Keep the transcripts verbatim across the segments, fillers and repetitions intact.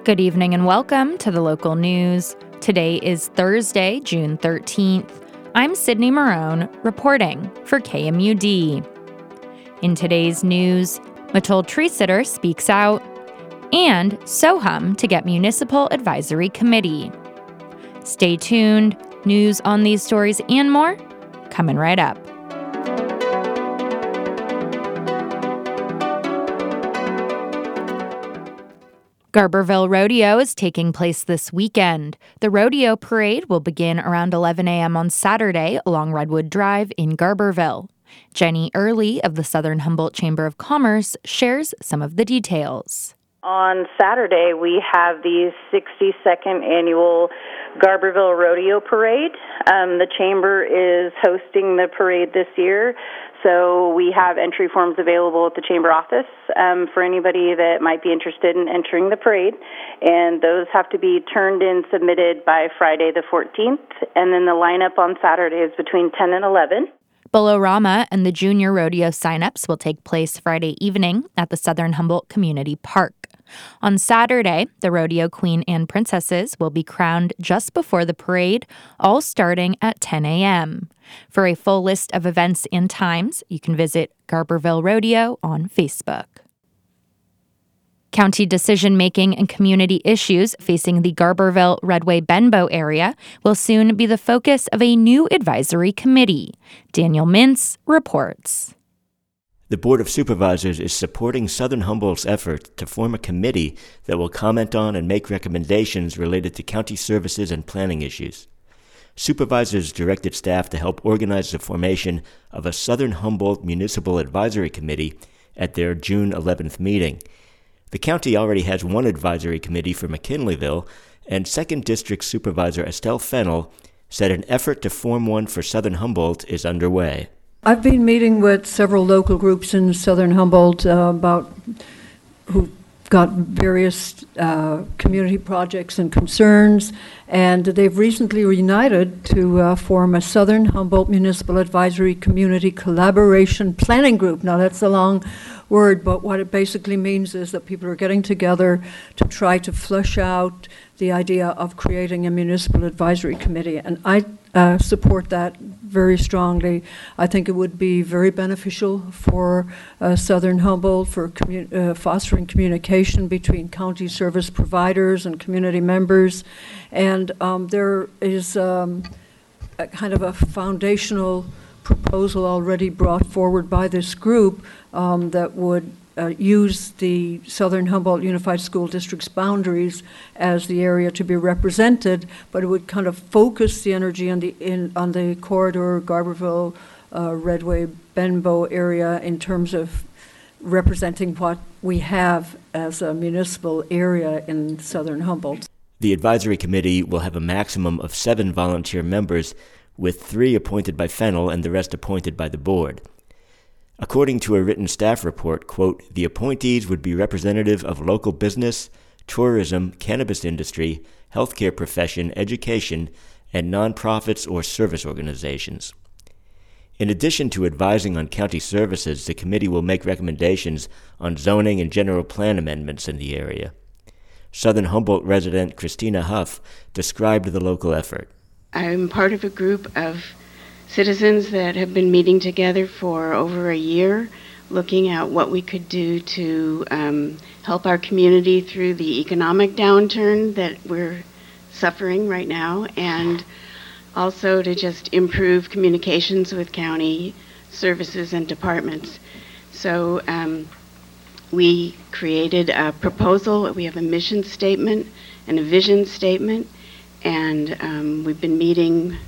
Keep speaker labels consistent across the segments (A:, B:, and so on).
A: Good evening and welcome to the local news. Today is Thursday, June thirteenth. I'm Sydney Marone, reporting for K M U D. In today's news, Mattole Tree Sitter speaks out, and SoHum to get Municipal Advisory Committee. Stay tuned. News on these stories and more coming right up. Garberville Rodeo is taking place this weekend. The rodeo parade will begin around eleven a.m. on Saturday along Redwood Drive in Garberville. Jenny Early of the Southern Humboldt Chamber of Commerce shares some of the details.
B: On Saturday, we have the sixty-second annual Garberville Rodeo Parade. Um, the Chamber is hosting the parade this year, so we have entry forms available at the Chamber office um, for anybody that might be interested in entering the parade, and those have to be turned in, submitted by Friday the fourteenth, and then the lineup on Saturday is between ten and eleven.
A: Bolorama and the Junior Rodeo signups will take place Friday evening at the Southern Humboldt Community Park. On Saturday, the Rodeo Queen and Princesses will be crowned just before the parade, all starting at ten a.m. For a full list of events and times, you can visit Garberville Rodeo on Facebook. County decision-making and community issues facing the Garberville-Redway-Benbow area will soon be the focus of a new advisory committee. Daniel Mintz reports.
C: The Board of Supervisors is supporting Southern Humboldt's effort to form a committee that will comment on and make recommendations related to county services and planning issues. Supervisors directed staff to help organize the formation of a Southern Humboldt Municipal Advisory Committee at their June eleventh meeting. The county already has one advisory committee for McKinleyville, and second District Supervisor Estelle Fennell said an effort to form one for Southern Humboldt is underway.
D: I've been meeting with several local groups in Southern Humboldt uh, about who've got various uh, community projects and concerns, and they've recently reunited to uh, form a Southern Humboldt Municipal Advisory Community Collaboration Planning Group. Now, that's a long word, but what it basically means is that people are getting together to try to flesh out the idea of creating a municipal advisory committee, and I uh, support that very strongly. I think it would be very beneficial for uh, Southern Humboldt for commu- uh, fostering communication between county service providers and community members, and um, there is um, a kind of a foundational proposal already brought forward by this group um, that would uh, use the Southern Humboldt Unified School District's boundaries as the area to be represented, but it would kind of focus the energy on the in on the corridor, Garberville, uh, Redway, Benbow area in terms of representing what we have as a municipal area in Southern Humboldt.
C: The advisory committee will have a maximum of seven volunteer members, with three appointed by Fennell and the rest appointed by the board. According to a written staff report, quote, the appointees would be representative of local business, tourism, cannabis industry, healthcare profession, education, and nonprofits or service organizations. In addition to advising on county services, the committee will make recommendations on zoning and general plan amendments in the area. Southern Humboldt resident Christina Huff described the local effort.
E: I'm part of a group of citizens that have been meeting together for over a year, looking at what we could do to um, help our community through the economic downturn that we're suffering right now, and also to just improve communications with county services and departments. So um, we created a proposal. We have a mission statement and a vision statement, and um, we've been meeting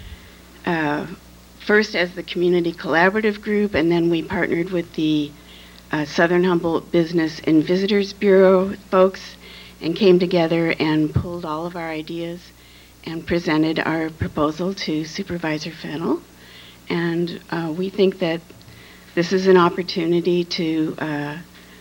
E: uh, first as the Community Collaborative Group, and then we partnered with the uh, Southern Humboldt Business and Visitors Bureau folks and came together and pulled all of our ideas and presented our proposal to Supervisor Fennell. And uh, we think that this is an opportunity to uh,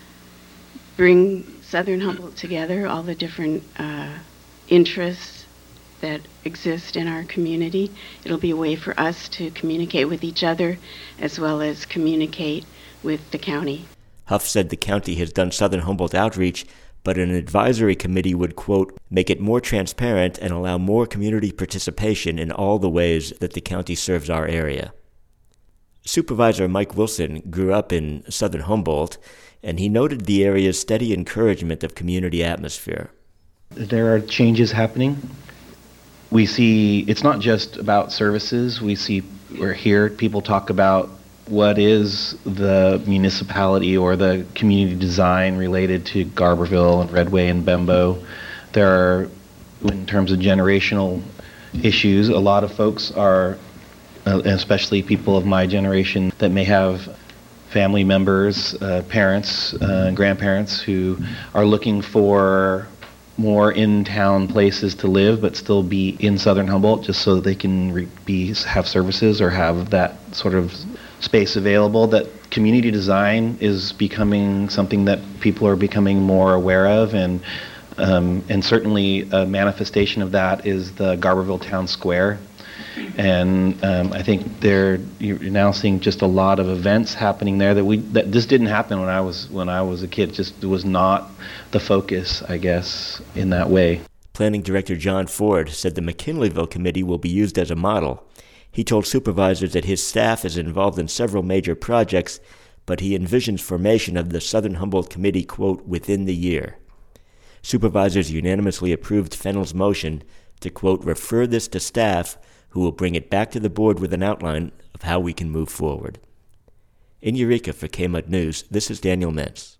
E: bring Southern Humboldt together, all the different uh, interests that exist in our community. It'll be a way for us to communicate with each other as well as communicate with the county.
C: Huff said the county has done Southern Humboldt outreach but an advisory committee would, quote, make it more transparent and allow more community participation in all the ways that the county serves our area. Supervisor Mike Wilson grew up in southern Humboldt, and he noted the area's steady encouragement of community atmosphere.
F: There are changes happening. We see it's not just about services. We see, we're here, people talk about what is the municipality or the community design related to Garberville and Redway and Bembo. There are, in terms of generational issues, a lot of folks are, uh, especially people of my generation, that may have family members, uh, parents, uh, and grandparents who are looking for more in-town places to live but still be in southern Humboldt just so that they can re- be have services or have that sort of space available. That community design is becoming something that people are becoming more aware of, and um, and certainly a manifestation of that is the Garberville Town Square. And um, I think there you're now seeing just a lot of events happening there that we that this didn't happen when I was when I was a kid. It just was not the focus, I guess, in that way.
C: Planning Director John Ford said the McKinleyville Committee will be used as a model. He told supervisors that his staff is involved in several major projects, but he envisions formation of the Southern Humboldt Committee, quote, within the year. Supervisors unanimously approved Fennell's motion to, quote, refer this to staff, who will bring it back to the board with an outline of how we can move forward. In Eureka for K M U D News, this is Daniel Mentz.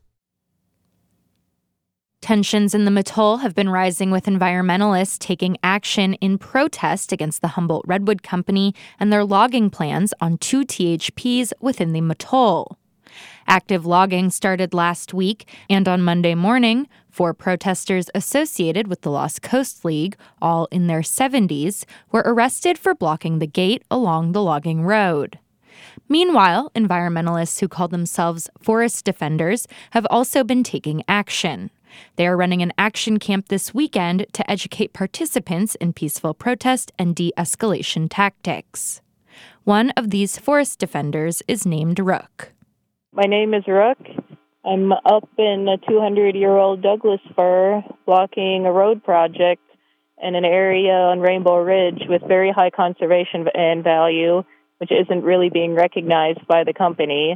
A: Tensions in the Mattole have been rising, with environmentalists taking action in protest against the Humboldt Redwood Company and their logging plans on two T H Ps within the Mattole. Active logging started last week, and on Monday morning, four protesters associated with the Lost Coast League, all in their seventies, were arrested for blocking the gate along the logging road. Meanwhile, environmentalists who call themselves forest defenders have also been taking action. They are running an action camp this weekend to educate participants in peaceful protest and de-escalation tactics. One of these forest defenders is named Rook.
G: My name is Rook. I'm up in a two hundred year old Douglas fir blocking a road project in an area on Rainbow Ridge with very high conservation and value, which isn't really being recognized by the company.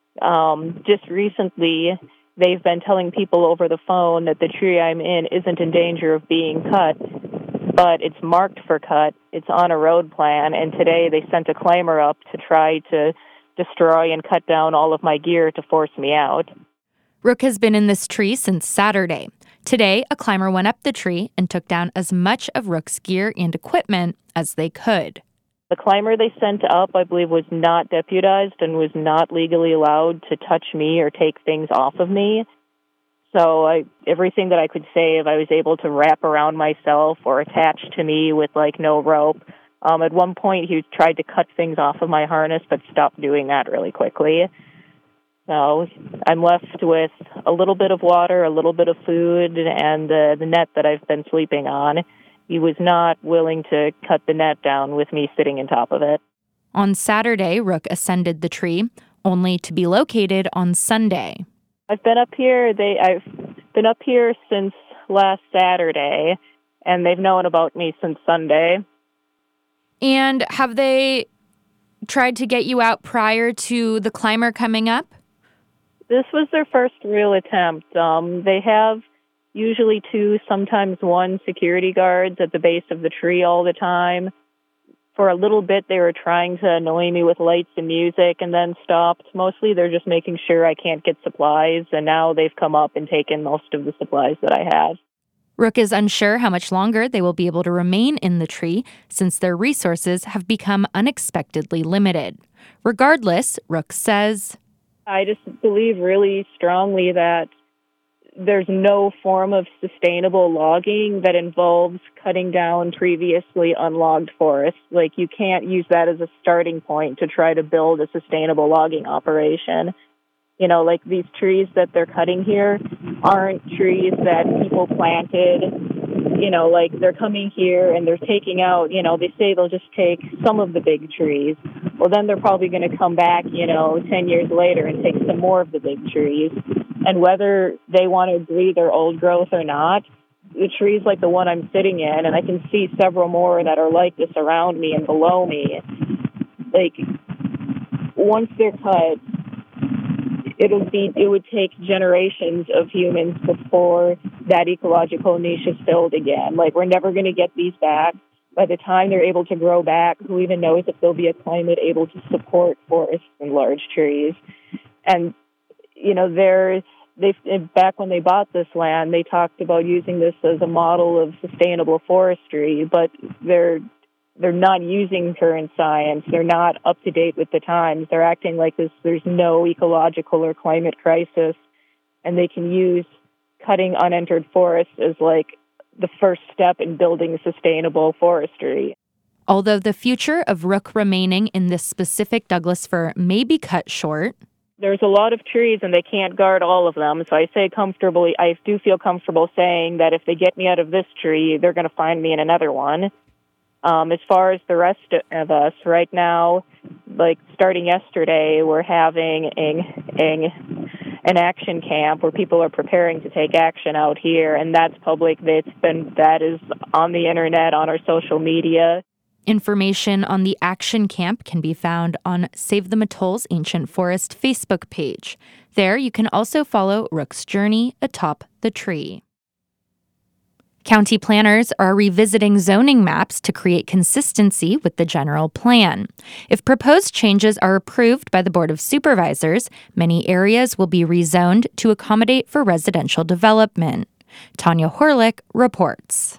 G: Um, just recently, they've been telling people over the phone that the tree I'm in isn't in danger of being cut, but it's marked for cut. It's on a road plan, and today they sent a climber up to try to destroy and cut down all of my gear to force me out.
A: Rook has been in this tree since Saturday. Today, a climber went up the tree and took down as much of Rook's gear and equipment as they could.
G: The climber they sent up, I believe, was not deputized and was not legally allowed to touch me or take things off of me. So I, everything that I could save, I was able to wrap around myself or attach to me with, like, no rope. Um, at one point, he tried to cut things off of my harness, but stopped doing that really quickly. So I'm left with a little bit of water, a little bit of food, and uh, the net that I've been sleeping on. He was not willing to cut the net down with me sitting on top of it.
A: On Saturday, Rook ascended the tree, only to be located on Sunday.
G: I've been up here. They, I've been up here since last Saturday, and they've known about me since Sunday.
A: And have they tried to get you out prior to the climber coming up?
G: This was their first real attempt. Um, they have usually two, sometimes one security guards at the base of the tree all the time. For a little bit, they were trying to annoy me with lights and music and then stopped. Mostly, they're just making sure I can't get supplies, and now they've come up and taken most of the supplies that I have.
A: Rook is unsure how much longer they will be able to remain in the tree since their resources have become unexpectedly limited. Regardless, Rook says,
G: I just believe really strongly that there's no form of sustainable logging that involves cutting down previously unlogged forests. Like, you can't use that as a starting point to try to build a sustainable logging operation. You know, like these trees that they're cutting here aren't trees that people planted. You know, like they're coming here and they're taking out, you know, they say they'll just take some of the big trees. Well, then they're probably going to come back, you know, ten years later and take some more of the big trees. And whether they want to agree they're old growth or not, the trees like the one I'm sitting in, and I can see several more that are like this around me and below me, like, once they're cut, it'll be, it would take generations of humans before that ecological niche is filled again. Like, we're never going to get these back. By the time they're able to grow back, who even knows if there'll be a climate able to support forests and large trees. And, you know, they're, they back when they bought this land, they talked about using this as a model of sustainable forestry, but they're they're not using current science. They're not up to date with the times. They're acting like this, there's no ecological or climate crisis, and they can use cutting unentered forests as like the first step in building sustainable forestry.
A: Although the future of rook remaining in this specific Douglas fir may be cut short,
G: there's a lot of trees and they can't guard all of them. So I say comfortably, I do feel comfortable saying that if they get me out of this tree, they're going to find me in another one. Um, as far as the rest of us, right now, like starting yesterday, we're having a, a, an action camp where people are preparing to take action out here, and that's public. It's been, that is on the internet, on our social media.
A: Information on the action camp can be found on Save the Matoles Ancient Forest Facebook page. There you can also follow Rook's journey atop the tree. County planners are revisiting zoning maps to create consistency with the general plan. If proposed changes are approved by the Board of Supervisors, many areas will be rezoned to accommodate for residential development. Tanya Horlick reports.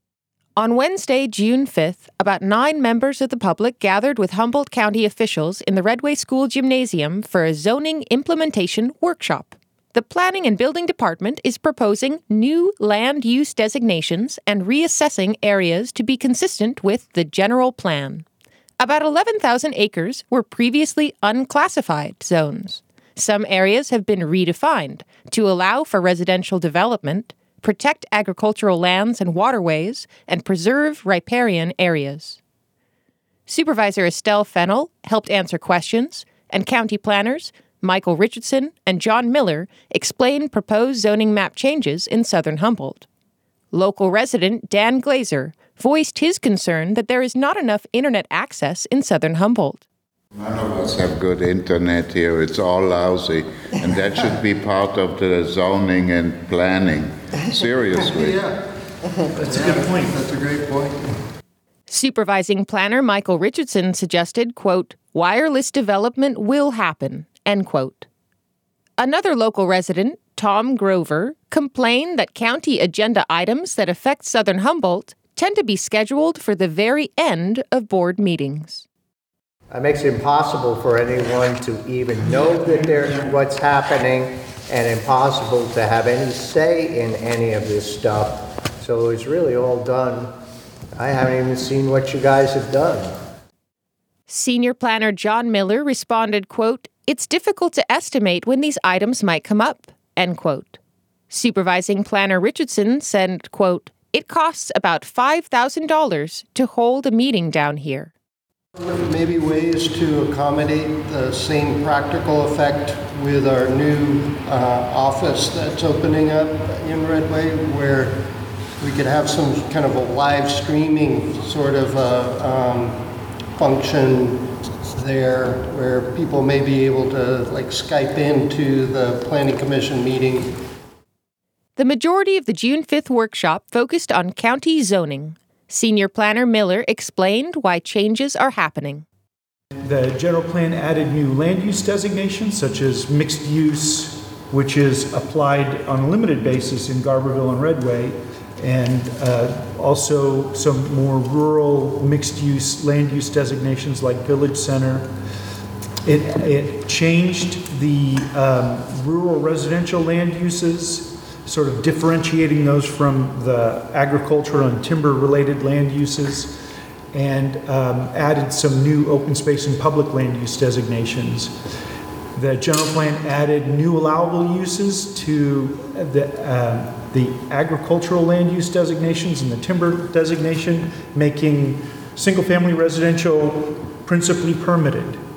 H: On Wednesday, June fifth, about nine members of the public gathered with Humboldt County officials in the Redway School Gymnasium for a zoning implementation workshop. The Planning and Building Department is proposing new land use designations and reassessing areas to be consistent with the general plan. About eleven thousand acres were previously unclassified zones. Some areas have been redefined to allow for residential development, protect agricultural lands and waterways, and preserve riparian areas. Supervisor Estelle Fennell helped answer questions, and county planners Michael Richardson and John Miller explained proposed zoning map changes in southern Humboldt. Local resident Dan Glazer voiced his concern that there is not enough internet access in southern Humboldt.
I: None of us have good internet here. It's all lousy. And that should be part of the zoning and planning. Seriously.
J: Yeah, that's a good point. That's a great point.
H: Supervising planner Michael Richardson suggested, quote, wireless development will happen, end quote. Another local resident, Tom Grover, complained that county agenda items that affect southern Humboldt tend to be scheduled for the very end of board meetings.
K: It makes it impossible for anyone to even know that there's what's happening, and impossible to have any say in any of this stuff. So it's really all done. I haven't even seen what you guys have done.
H: Senior planner John Miller responded, quote, it's difficult to estimate when these items might come up, end quote. Supervising planner Richardson said, quote, it costs about five thousand dollars to hold a meeting down here.
J: Maybe ways to accommodate the same practical effect with our new uh, office that's opening up in Redway, where we could have some kind of a live streaming sort of a, um, function there, where people may be able to like Skype into the Planning Commission meeting.
H: The majority of the June fifth workshop focused on county zoning. Senior planner Miller explained why changes are happening.
L: The general plan added new land use designations, such as mixed use, which is applied on a limited basis in Garberville and Redway, and uh, also some more rural mixed use land use designations like Village Center. It, it changed the um, rural residential land uses, sort of differentiating those from the agricultural and timber-related land uses, and um, added some new open space and public land use designations. The general plan added new allowable uses to the, uh, the agricultural land use designations and the timber designation, making single-family residential principally permitted.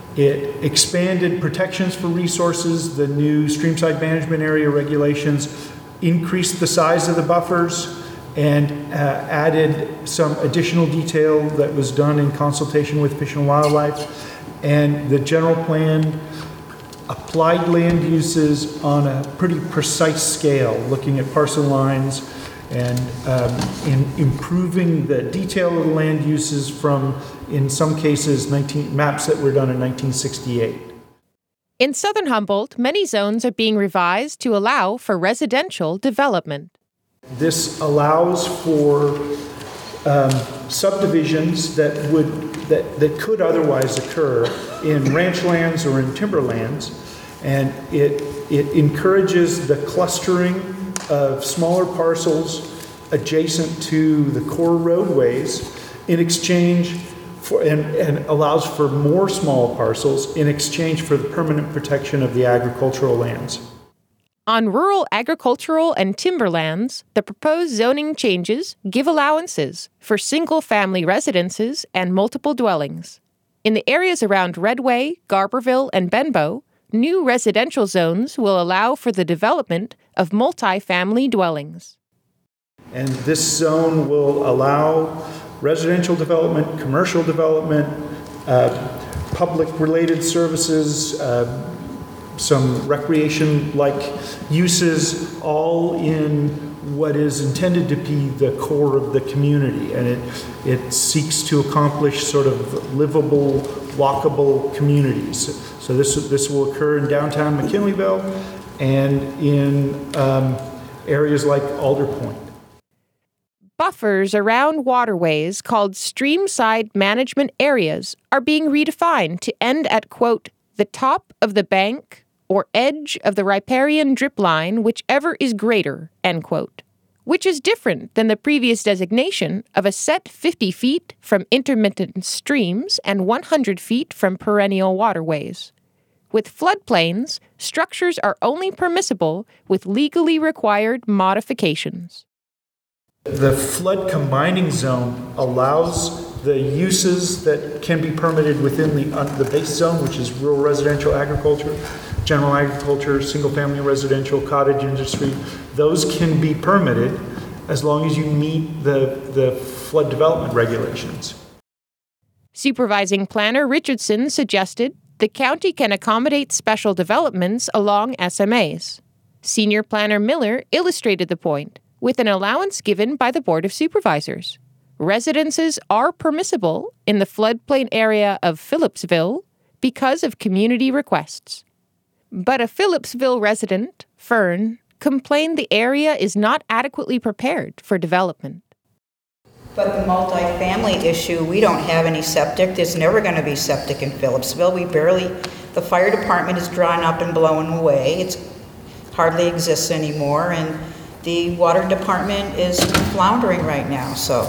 L: It expanded protections for resources. The new streamside management area regulations increased the size of the buffers and uh, added some additional detail that was done in consultation with Fish and Wildlife. And the general plan applied land uses on a pretty precise scale, looking at parcel lines and um, in improving the detail of the land uses from, in some cases, nineteen maps that were done in nineteen sixty-eight.
H: In southern Humboldt, many zones are being revised to allow for residential development.
L: This allows for um, subdivisions that would that, that could otherwise occur in ranch lands or in timberlands, and it it encourages the clustering of smaller parcels adjacent to the core roadways in exchange for and, and allows for more small parcels in exchange for the permanent protection of the agricultural lands.
H: On rural agricultural and timberlands, the proposed zoning changes give allowances for single-family residences and multiple dwellings. In the areas around Redway, Garberville, and Benbow, new residential zones will allow for the development of multi-family dwellings.
L: And this zone will allow residential development, commercial development, uh, public-related services, uh, some recreation-like uses, all in what is intended to be the core of the community. And it, it seeks to accomplish sort of livable, walkable communities. So this, this will occur in downtown McKinleyville and in um, areas like Alder Point.
H: Buffers around waterways called streamside management areas are being redefined to end at, quote, the top of the bank or edge of the riparian drip line, whichever is greater, end quote, which is different than the previous designation of a set fifty feet from intermittent streams and one hundred feet from perennial waterways. With floodplains, structures are only permissible with legally required modifications.
L: The flood combining zone allows the uses that can be permitted within the, uh, the base zone, which is rural residential agriculture, general agriculture, single-family residential, cottage industry. Those can be permitted as long as you meet the, the flood development regulations.
H: Supervising Planner Richardson suggested the county can accommodate special developments along S M As. Senior Planner Miller illustrated the point with an allowance given by the Board of Supervisors. Residences are permissible in the floodplain area of Phillipsville because of community requests. But a Phillipsville resident, Fern, complained the area is not adequately prepared for development.
M: But the multifamily issue, we don't have any septic. There's never going to be septic in Phillipsville. We barely, the fire department is drawn up and blown away. It hardly exists anymore, and the water department is floundering right now, so.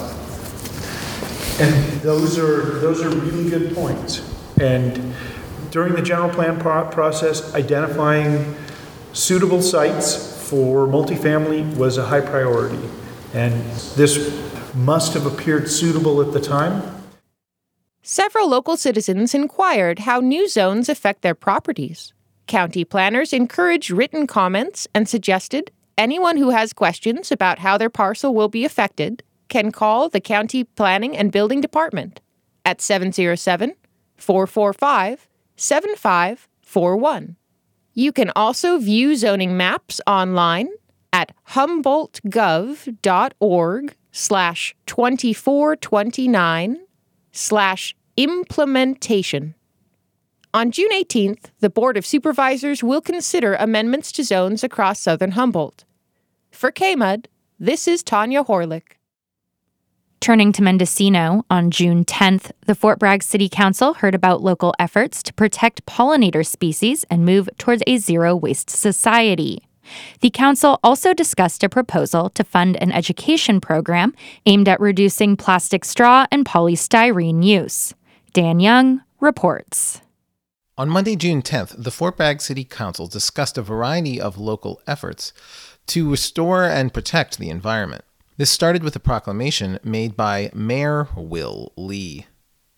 L: And those are those are really good points. And during the general plan pro- process, identifying suitable sites for multifamily was a high priority. And this must have appeared suitable at the time.
H: Several local citizens inquired how new zones affect their properties. County planners encouraged written comments and suggested anyone who has questions about how their parcel will be affected can call the County Planning and Building Department at seven oh seven, four four five, seven five four one. You can also view zoning maps online at humboldtgov.org slash 2429 slash implementation. On June eighteenth, the Board of Supervisors will consider amendments to zones across southern Humboldt. For K M U D, this is Tanya Horlick.
A: Turning to Mendocino, on June tenth, the Fort Bragg City Council heard about local efforts to protect pollinator species and move towards a zero-waste society. The council also discussed a proposal to fund an education program aimed at reducing plastic straw and polystyrene use. Dan Young reports.
N: On Monday, June tenth, the Fort Bragg City Council discussed a variety of local efforts to restore and protect the environment. This started with a proclamation made by Mayor Will Lee.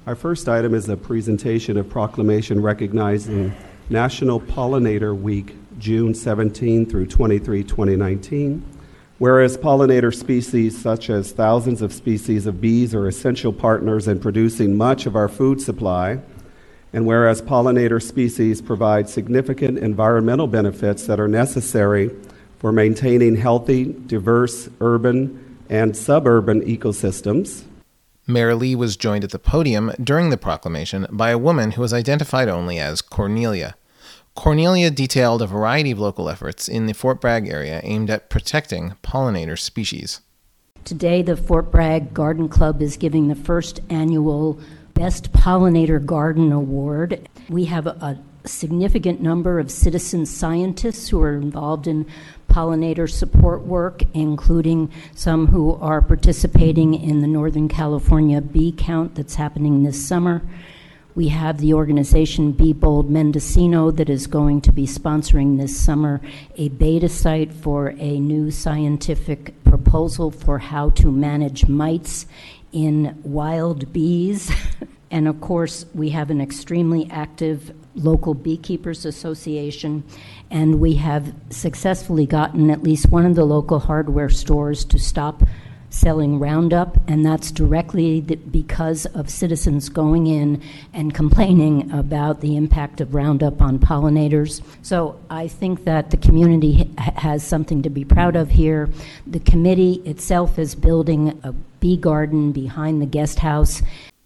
O: Our first item is a presentation of proclamation recognizing National Pollinator Week, June seventeenth through twenty-third, twenty nineteen. Whereas pollinator species such as thousands of species of bees are essential partners in producing much of our food supply, and whereas pollinator species provide significant environmental benefits that are necessary for maintaining healthy, diverse urban and suburban ecosystems.
N: Mayor Lee was joined at the podium during the proclamation by a woman who was identified only as Cornelia. Cornelia detailed a variety of local efforts in the Fort Bragg area aimed at protecting pollinator species.
P: Today, the Fort Bragg Garden Club is giving the first annual Best Pollinator Garden Award. We have a, a significant number of citizen scientists who are involved in pollinator support work, including some who are participating in the Northern California bee count that's happening this summer. We have the organization Be Bold Mendocino that is going to be sponsoring this summer a beta site for a new scientific proposal for how to manage mites in wild bees. And of course, we have an extremely active local beekeepers association, and we have successfully gotten at least one of the local hardware stores to stop selling Roundup, and that's directly because of citizens going in and complaining about the impact of Roundup on pollinators. So I think that the community ha- has something to be proud of here. The committee itself is building a bee garden behind the guest house.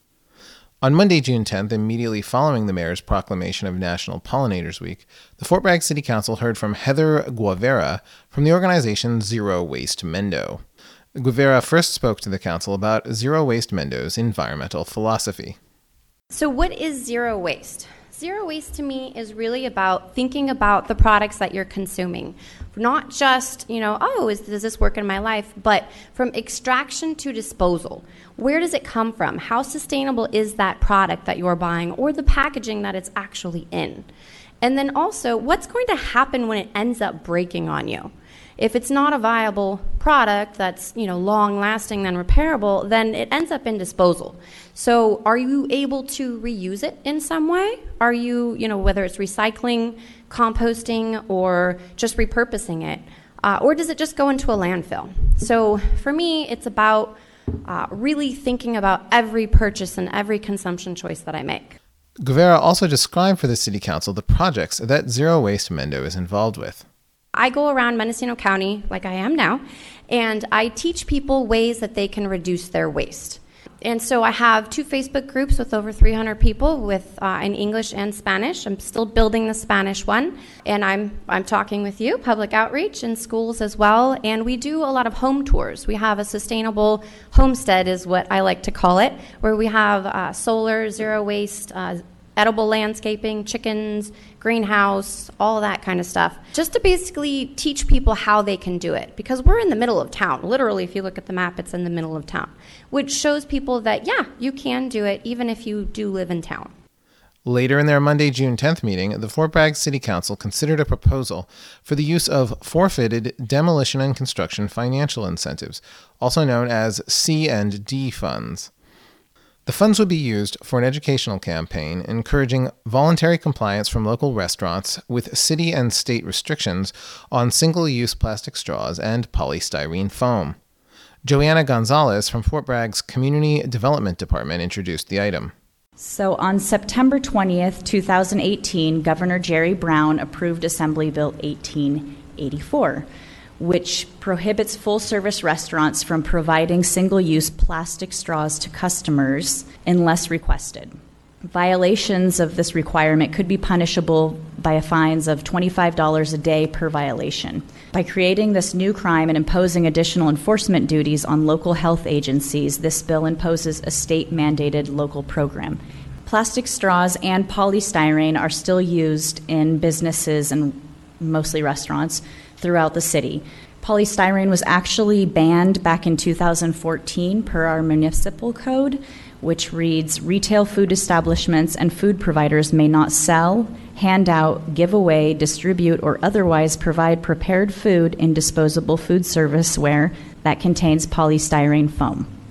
N: On Monday, June tenth, immediately following the mayor's proclamation of National Pollinators Week, the Fort Bragg City Council heard from Heather Guevara from the organization Zero Waste Mendo. Guevara first spoke to the council about Zero Waste Mendo's environmental philosophy.
Q: So what is zero waste? Zero waste to me is really about thinking about the products that you're consuming. Not just, you know, oh, is, does this work in my life? But from extraction to disposal. Where does it come from? How sustainable is that product that you're buying or the packaging that it's actually in? And then also, what's going to happen when it ends up breaking on you? If it's not a viable product that's, you know, long-lasting and repairable, then it ends up in disposal. So are you able to reuse it in some way? Are you, you know, whether it's recycling, composting, or just repurposing it? Uh, or does it just go into a landfill? So for me, it's about uh, really thinking about every purchase and every consumption choice that I make.
N: Guevara also described for the City Council the projects that Zero Waste Mendo is involved with.
Q: I go around Mendocino County, like I am now, and I teach people ways that they can reduce their waste. And so I have two Facebook groups with over three hundred people with uh, in English and Spanish. I'm still building the Spanish one, and I'm I'm talking with you, public outreach in schools as well, and we do a lot of home tours. We have a sustainable homestead is what I like to call it, where we have uh, solar, zero waste, uh, edible landscaping, chickens, greenhouse, all that kind of stuff, just to basically teach people how they can do it. Because we're in the middle of town. Literally, if you look at the map, it's in the middle of town, which shows people that, yeah, you can do it even if you do live in town.
N: Later in their Monday, June tenth meeting, the Fort Bragg City Council considered a proposal for the use of forfeited demolition and construction financial incentives, also known as C and D funds. The funds would be used for an educational campaign encouraging voluntary compliance from local restaurants with city and state restrictions on single-use plastic straws and polystyrene foam. Joanna Gonzalez from Fort Bragg's Community Development Department introduced the item.
R: So on September twentieth, twenty eighteen, Governor Jerry Brown approved Assembly Bill eighteen eighty-four, which prohibits full-service restaurants from providing single-use plastic straws to customers unless requested. Violations of this requirement could be punishable by fines of twenty-five dollars a day per violation. By creating this new crime and imposing additional enforcement duties on local health agencies, this bill imposes a state-mandated local program. Plastic straws and polystyrene are still used in businesses and mostly restaurants throughout the city. Polystyrene was actually banned back in two thousand fourteen per our municipal code, which reads, retail food establishments and food providers may not sell, hand out, give away, distribute, or otherwise provide prepared food in disposable food serviceware that contains polystyrene foam.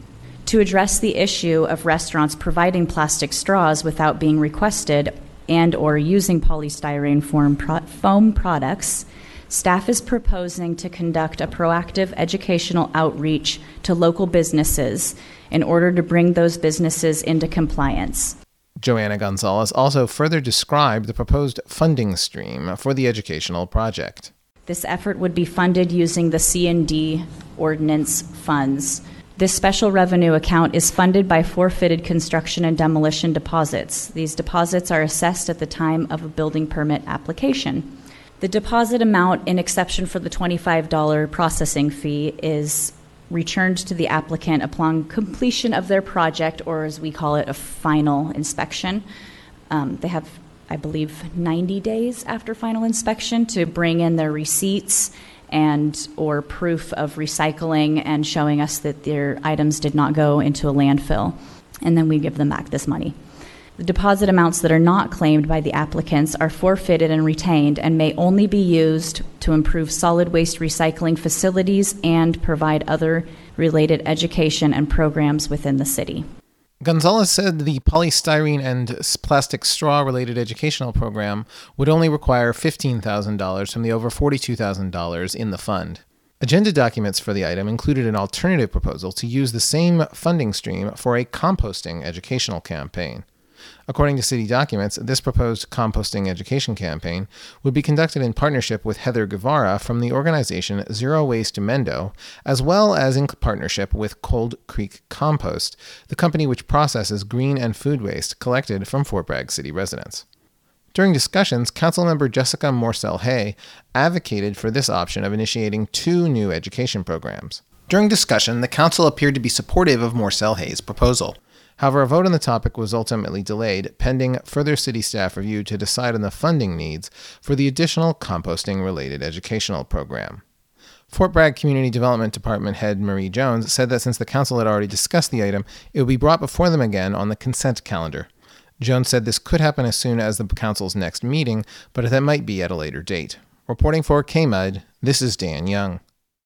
R: To address the issue of restaurants providing plastic straws without being requested and or using polystyrene foam, pro- foam products, staff is proposing to conduct a proactive educational outreach to local businesses in order to bring those businesses into compliance.
N: Joanna Gonzalez also further described the proposed funding stream for the educational project.
R: This effort would be funded using the C and D ordinance funds. This special revenue account is funded by forfeited construction and demolition deposits. These deposits are assessed at the time of a building permit application. The deposit amount, in exception for the twenty-five dollars processing fee, is returned to the applicant upon completion of their project, or as we call it, a final inspection. Um, they have, I believe, ninety days after final inspection to bring in their receipts and or proof of recycling and showing us that their items did not go into a landfill. And then we give them back this money. The deposit amounts that are not claimed by the applicants are forfeited and retained and may only be used to improve solid waste recycling facilities and provide other related education and programs within the city.
N: Gonzalez said the polystyrene and plastic straw-related educational program would only require fifteen thousand dollars from the over forty-two thousand dollars in the fund. Agenda documents for the item included an alternative proposal to use the same funding stream for a composting educational campaign. According to city documents, this proposed composting education campaign would be conducted in partnership with Heather Guevara from the organization Zero Waste Mendo, as well as in partnership with Cold Creek Compost, the company which processes green and food waste collected from Fort Bragg city residents. During discussions, Councilmember Jessica Morsell-Hay advocated for this option of initiating two new education programs. During discussion, the council appeared to be supportive of Morsell-Hay's proposal. However, a vote on the topic was ultimately delayed, pending further city staff review to decide on the funding needs for the additional composting-related educational program. Fort Bragg Community Development Department head Marie Jones said that since the council had already discussed the item, it would be brought before them again on the consent calendar. Jones said this could happen as soon as the council's next meeting, but that might be at a later date. Reporting for K M U D, this is Dan Young.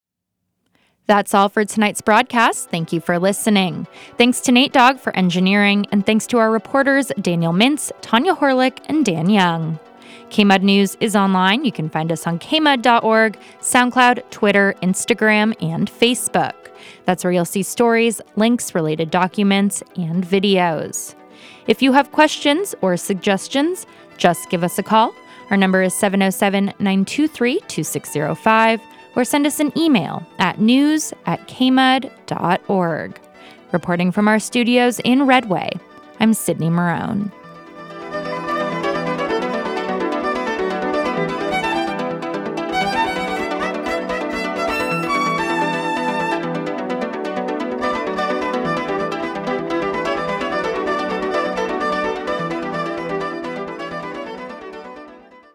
A: That's all for tonight's broadcast. Thank you for listening. Thanks to Nate Dogg for engineering, and thanks to our reporters Daniel Mintz, Tanya Horlick, and Dan Young. K M U D News is online. You can find us on K M U D dot org, SoundCloud, Twitter, Instagram, and Facebook. That's where you'll see stories, links, related documents, and videos. If you have questions or suggestions, just give us a call. Our number is seven oh seven, nine two three, two six oh five. Or send us an email at news at k m u d dot org. Reporting from our studios in Redway, I'm Sydney Marone.